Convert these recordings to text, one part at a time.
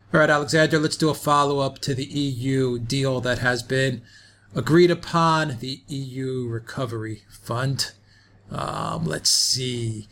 All right, Alexander, let's do a follow-up to the EU deal that has been agreed upon, the EU Recovery Fund. Let's see.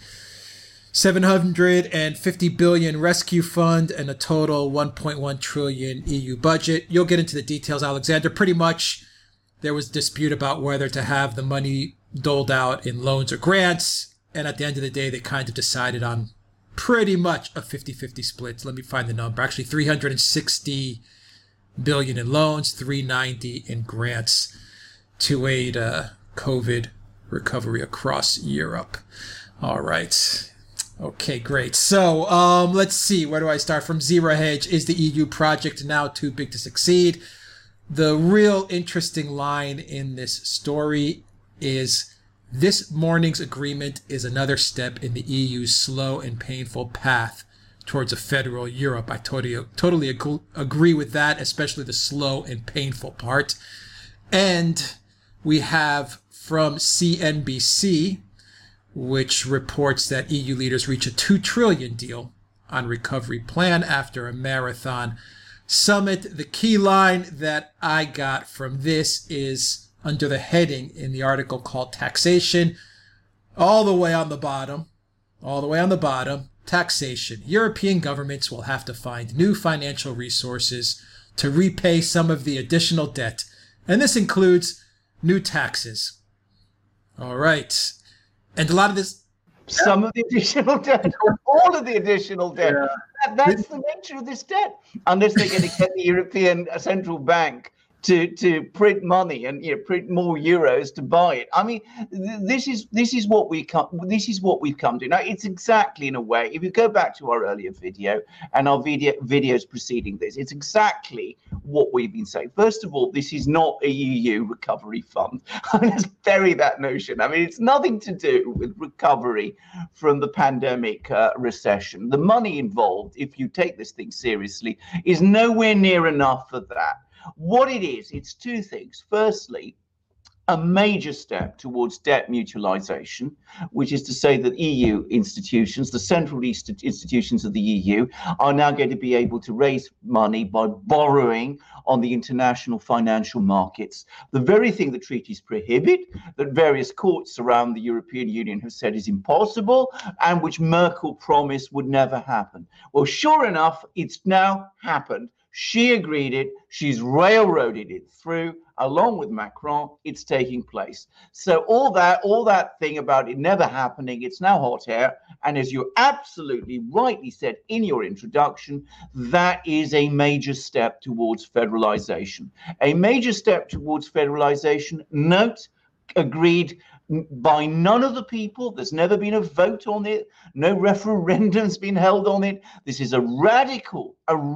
750 billion rescue fund and a total 1.1 trillion EU budget. You'll get into the details, Alexander. Pretty much there was dispute about whether to have the money doled out in loans or grants. And at the end of the day, they kind of decided on pretty much a 50-50 split. Let me find the number. Actually, 360 billion in loans, 390 in grants to aid COVID recovery across Europe. All right. Okay, great. So let's see. Where do I start from? Zero Hedge. Is the EU project now too big to succeed? The real interesting line in this story is this morning's agreement is another step in the EU's slow and painful path towards a federal Europe. I totally agree with that, especially the slow and painful part. And we have from CNBC, which reports that EU leaders reach a 2 trillion deal on recovery plan after a marathon summit. The key line that I got from this is under the heading in the article called taxation, all the way on the bottom, taxation. European governments will have to find new financial resources to repay some of the additional debt. And this includes new taxes. All right. And a lot of this... Some of the additional debt, or all of the additional debt. Yeah. That's the nature of this debt. Unless they're going to get the European Central Bank to print money and print more euros to buy it. I mean, this is what we've come to. Now, it's exactly, in a way, if you go back to our earlier video and our videos preceding this, it's exactly what we've been saying. First of all, this is not a EU recovery fund. I mean, let's bury that notion. I mean, it's nothing to do with recovery from the pandemic recession. The money involved, if you take this thing seriously, is nowhere near enough for that. What it is, it's two things. Firstly, a major step towards debt mutualization, which is to say that EU institutions, the central institutions of the EU, are now going to be able to raise money by borrowing on the international financial markets. The very thing that treaties prohibit, that various courts around the European Union have said is impossible, and which Merkel promised would never happen. Well, sure enough, it's now happened. She agreed it. She's railroaded it through, along with Macron. It's taking place. So all that thing about it never happening, it's now hot air. And as you absolutely rightly said in your introduction, that is a major step towards federalization. A major step towards federalization. Note, agreed by none of the people. There's never been a vote on it. No referendum's been held on it. This is a radical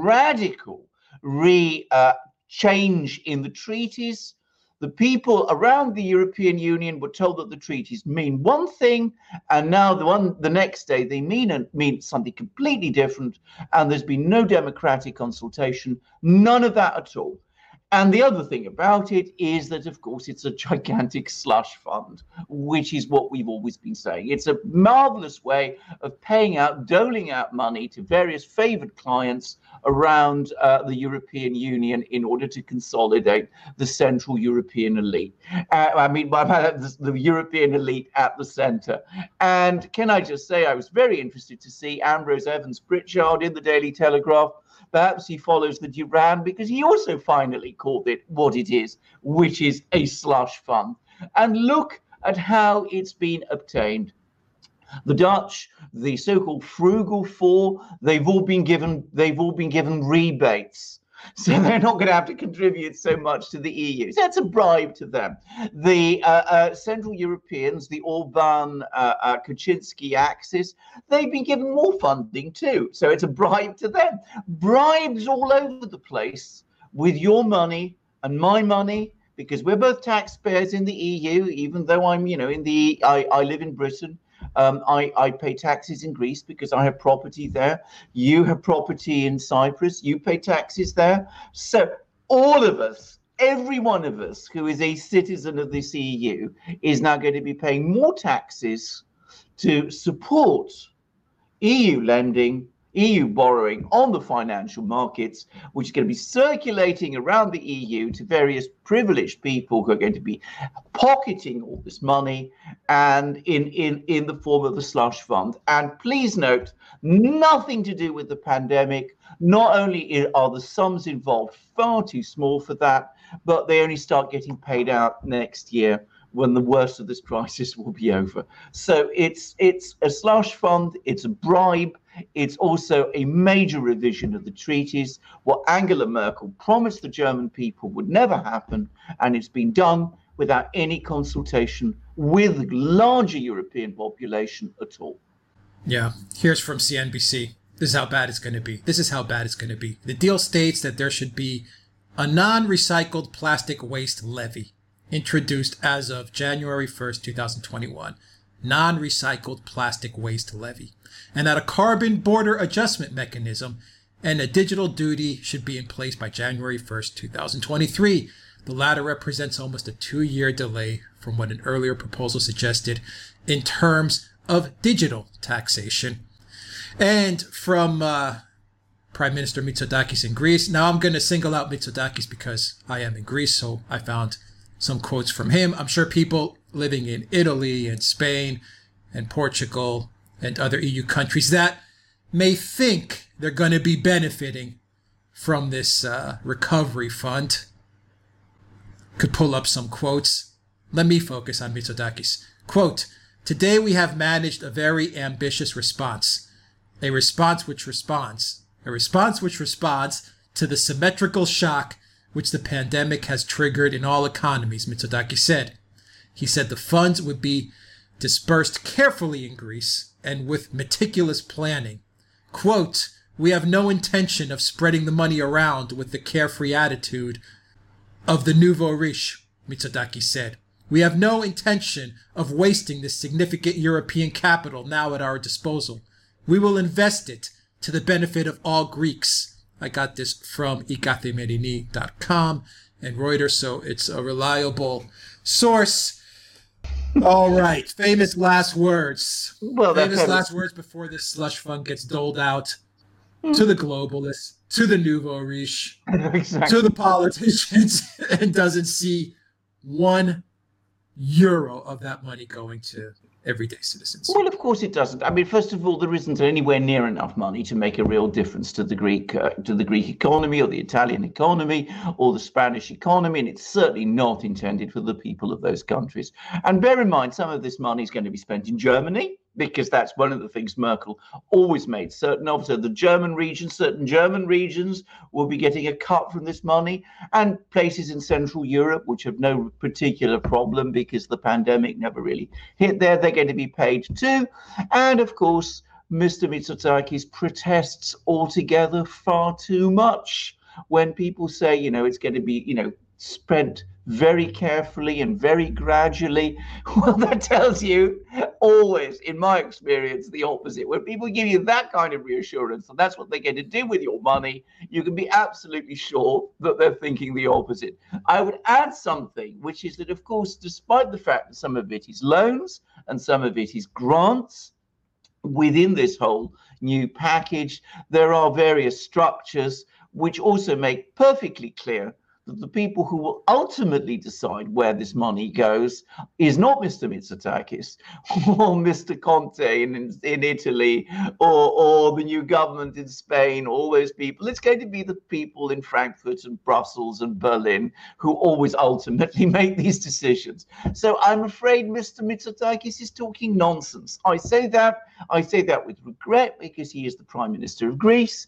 change in the treaties. The people around the European Union were told that the treaties mean one thing, and now the next day they mean something completely different, and there's been no democratic consultation, none of that at all. And the other thing about it is that, of course, it's a gigantic slush fund, which is what we've always been saying. It's a marvelous way of doling out money to various favored clients around the European Union in order to consolidate the Central European elite. The European elite at the center. And can I just say, I was very interested to see Ambrose Evans-Pritchard in the Daily Telegraph. Perhaps he follows the Duran because he also finally called it what it is, which is a slush fund. And look at how it's been obtained. The Dutch, the so-called frugal four, they've all been given rebates. So they're not going to have to contribute so much to the EU. So that's a bribe to them. The Central Europeans, the Orban-Kaczynski axis, they've been given more funding too. So it's a bribe to them. Bribes all over the place with your money and my money, because we're both taxpayers in the EU, even though I'm, I live in Britain. I pay taxes in Greece because I have property there. You have property in Cyprus. You pay taxes there. So all of us, every one of us who is a citizen of this EU is now going to be paying more taxes to support EU lending EU borrowing on the financial markets, which is going to be circulating around the EU to various privileged people who are going to be pocketing all this money and in the form of the slush fund. And please note, nothing to do with the pandemic. Not only are the sums involved far too small for that, but they only start getting paid out next year when the worst of this crisis will be over. So it's a slush fund, it's a bribe, it's also a major revision of the treaties. What Angela Merkel promised the German people would never happen, and it's been done without any consultation with the larger European population at all. Yeah, here's from CNBC. This is how bad it's going to be. This is how bad it's going to be. The deal states that there should be a non-recycled plastic waste levy introduced as of January 1st, 2021. Non-recycled plastic waste levy. And that a carbon border adjustment mechanism and a digital duty should be in place by January 1st, 2023. The latter represents almost a 2-year delay from what an earlier proposal suggested in terms of digital taxation. And from Prime Minister Mitsotakis in Greece. Now I'm going to single out Mitsotakis because I am in Greece, so I found some quotes from him. I'm sure people living in Italy and Spain and Portugal and other EU countries that may think they're going to be benefiting from this recovery fund could pull up some quotes. Let me focus on Mitsotakis. Quote, "Today we have managed a very ambitious response. A response which responds to the symmetrical shock which the pandemic has triggered in all economies," Mitsotakis said. He said the funds would be dispersed carefully in Greece and with meticulous planning. Quote, "We have no intention of spreading the money around with the carefree attitude of the nouveau riche," Mitsotakis said. "We have no intention of wasting this significant European capital now at our disposal. We will invest it to the benefit of all Greeks." I got this from ikathemerini.com and Reuters, so it's a reliable source. All right, famous last words. Well, famous last words before this slush fund gets doled out to the globalists, to the nouveau riche, exactly. to the politicians, and doesn't see €1 of that money going to everyday citizens. Well, of course it doesn't. I mean, first of all, there isn't anywhere near enough money to make a real difference to the Greek economy or the Italian economy or the Spanish economy, and it's certainly not intended for the people of those countries. And bear in mind, some of this money is going to be spent in Germany, because that's one of the things Merkel always made certain of. So certain German regions will be getting a cut from this money, and places in Central Europe, which have no particular problem because the pandemic never really hit there, they're going to be paid too. And of course, Mr. Mitsotakis protests altogether far too much when people say, it's going to be, spent very carefully and very gradually. Well, that tells you always, in my experience, the opposite. When people give you that kind of reassurance, and that's what they're going to do with your money, you can be absolutely sure that they're thinking the opposite. I would add something, which is that, of course, despite the fact that some of it is loans and some of it is grants, within this whole new package, there are various structures which also make perfectly clear that the people who will ultimately decide where this money goes is not Mr. Mitsotakis or Mr. Conte in Italy or the new government in Spain, all those people. It's going to be the people in Frankfurt and Brussels and Berlin who always ultimately make these decisions. So I'm afraid Mr. Mitsotakis is talking nonsense. I say that with regret because he is the Prime Minister of Greece.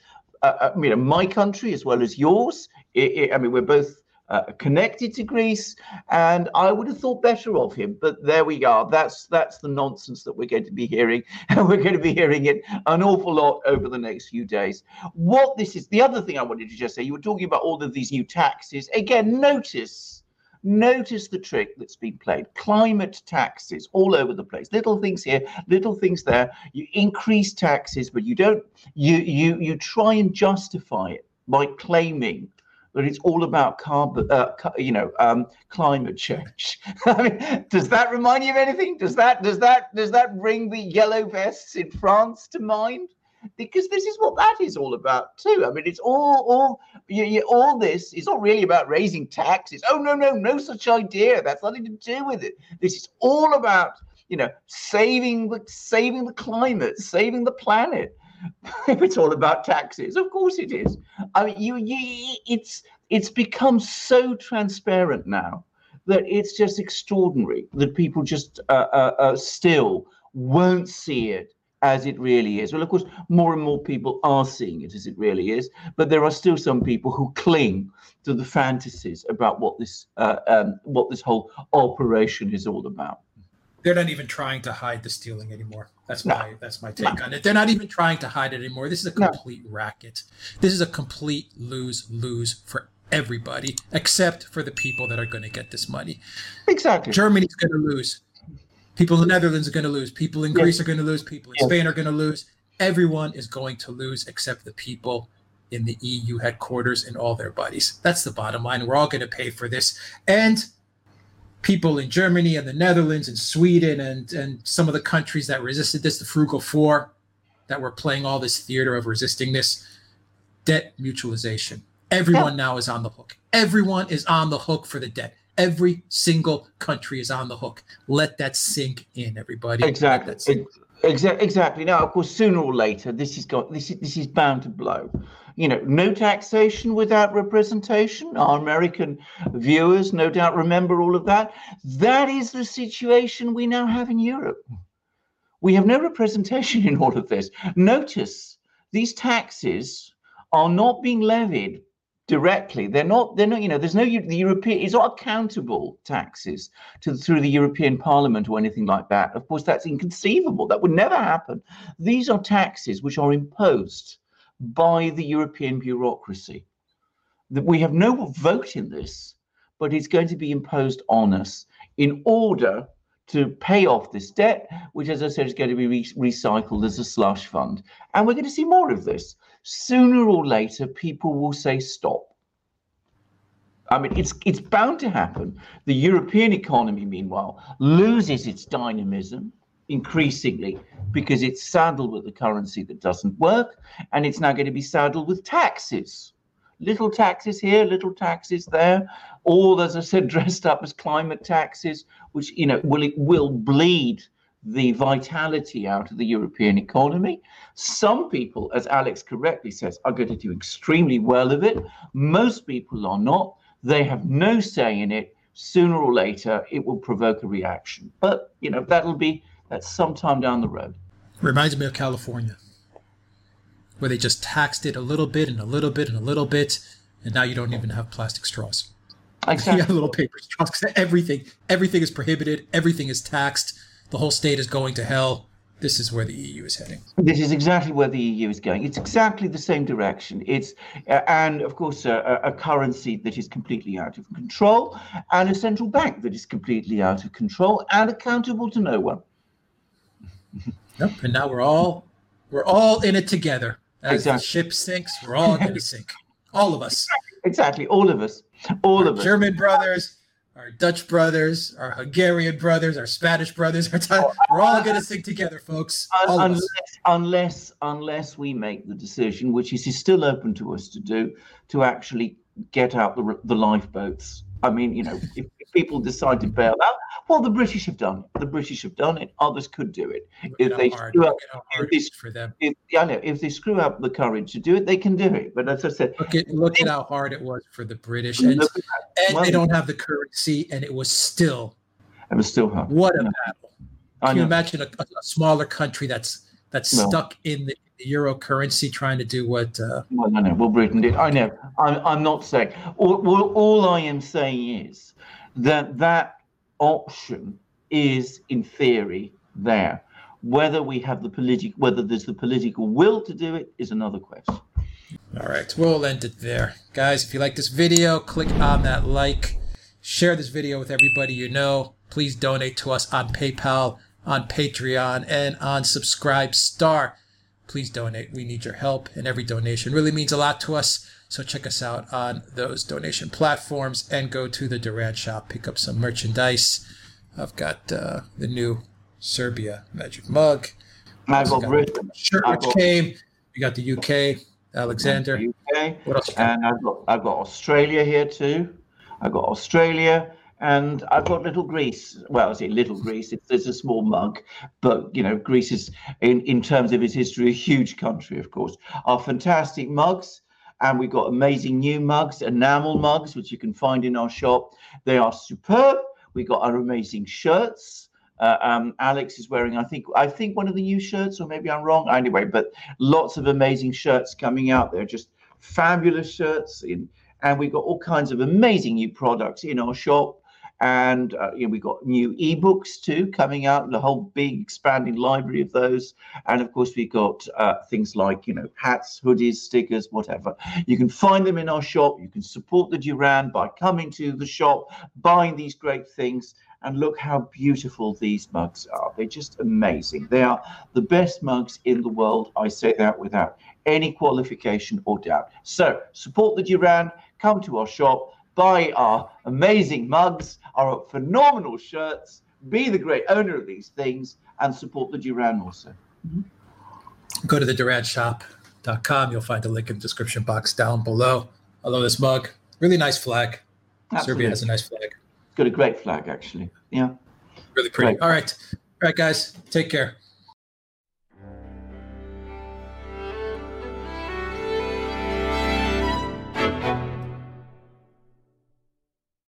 My country as well as yours. We're both connected to Greece, and I would have thought better of him. But there we are. That's the nonsense that we're going to be hearing, and we're going to be hearing it an awful lot over the next few days. What this is, the other thing I wanted to just say, you were talking about all of these new taxes. Again, notice the trick that's been played. Climate taxes all over the place. Little things here, little things there. You increase taxes, but you don't. You try and justify it by claiming that it's all about climate change. I mean, does that remind you of anything? Does that bring the yellow vests in France to mind? because this is what that is all about too. I mean, it's all this is not really about raising taxes. Oh, no such idea. That's nothing to do with it. This is all about, saving the climate, saving the planet. It's all about taxes. Of course it is. I mean, it's become so transparent now that it's just extraordinary that people just still won't see it as it really is. Well, of course, more and more people are seeing it as it really is, but there are still some people who cling to the fantasies about what this whole operation is all about. They're not even trying to hide the stealing anymore. That's my take on it. They're not even trying to hide it anymore. This is a complete racket. This is a complete lose-lose for everybody, except for the people that are going to get this money. Exactly. Germany's going to lose. People in the Netherlands are going to lose. People in Greece are going to lose. People in Spain are going to lose. Everyone is going to lose except the people in the EU headquarters and all their buddies. That's the bottom line. We're all going to pay for this. And people in Germany and the Netherlands and Sweden and some of the countries that resisted this, the Frugal Four, that were playing all this theater of resisting this, debt mutualization. Everyone now is on the hook. Everyone is on the hook for the debt. Every single country is on the hook. Let that sink in, everybody. Exactly. Exactly. Now, of course, sooner or later, this is bound to blow. No taxation without representation. Our American viewers no doubt remember all of that. That is the situation we now have in Europe. We have no representation in all of this. Notice these taxes are not being levied directly. They're not, the European, it's not accountable taxes through the European Parliament or anything like that. Of course, that's inconceivable. That would never happen. These are taxes which are imposed by the European bureaucracy. That we have no vote in this, but it's going to be imposed on us in order to pay off this debt, which, as I said, is going to be recycled as a slush fund. And we're going to see more of this. Sooner or later, people will say stop. I mean, it's bound to happen. The European economy, meanwhile, loses its dynamism increasingly because it's saddled with a currency that doesn't work, and it's now going to be saddled with taxes. Little taxes here, little taxes there, all, as I said, dressed up as climate taxes, which will bleed the vitality out of the European economy. Some people, as Alex correctly says, are going to do extremely well of it. Most people are not. They have no say in it. Sooner or later, it will provoke a reaction. But, that's sometime down the road. Reminds me of California, where they just taxed it a little bit and a little bit and a little bit, and now you don't even have plastic straws. Exactly. You have little paper straws because everything is prohibited. Everything is taxed. The whole state is going to hell. This is where the EU is heading. This is exactly where the EU is going. It's exactly the same direction. It's and of course a currency that is completely out of control, and a central bank that is completely out of control and accountable to no one. Yep. And now we're all in it together. As the ship sinks, we're all going to sink. All of us. Exactly. All of us. All of us. German brothers, our Dutch brothers, our Hungarian brothers, our Spanish brothers, we're all going to sink together, folks. Unless we make the decision, which is still open to us to do, to actually get out the lifeboats. I mean, if people decide to bail out, well, the British have done it. The British have done it. Others could do it. If they screw up the courage to do it, they can do it. But as I said, look at how hard it was for the British, and they don't have the currency, and it was still hard. What a battle! Can you imagine a smaller country that's stuck in the euro currency trying to do what? Well, Britain did. I know. I'm not saying. All I am saying is that option is, in theory, there. Whether there's the political will to do it is another question. All right, we'll end it there, guys. If you like this video, click on that like, share this video with everybody you know. Please donate to us on PayPal, on Patreon, and on Subscribestar. Please donate. We need your help, and every donation really means a lot to us. So check us out on those donation platforms and go to the Duran shop. Pick up some merchandise. I've got the new Serbia Magic mug. I've got a shirt which came. You got the UK, Alexander. UK. What else? And I've got Australia here too. I've got Australia, and I've got little Greece. Well, I say little Greece. It's a small mug, but Greece is, in terms of its history, a huge country, of course. Our fantastic mugs, and we've got amazing new mugs, enamel mugs, which you can find in our shop. They are superb. We got our amazing shirts. Alex is wearing, I think one of the new shirts, or maybe I'm wrong. Anyway, but lots of amazing shirts coming out. They're just fabulous shirts, and we've got all kinds of amazing new products in our shop. And we've got new ebooks too coming out, the whole big expanding library of those. And of course, we've got things like hats, hoodies, stickers, whatever. You can find them in our shop. You can support the Durand by coming to the shop, buying these great things. And look how beautiful these mugs are. They're just amazing. They are the best mugs in the world. I say that without any qualification or doubt. So support the Durand, come to our shop, buy our amazing mugs, our phenomenal shirts, be the great owner of these things, and support the Durand also. Go to the durandshop.com. You'll find a link in the description box down below. I love this mug. Really nice flag. Absolutely. Serbia has a nice flag. Got a great flag, actually. Yeah. Really pretty. Great. All right, guys. Take care.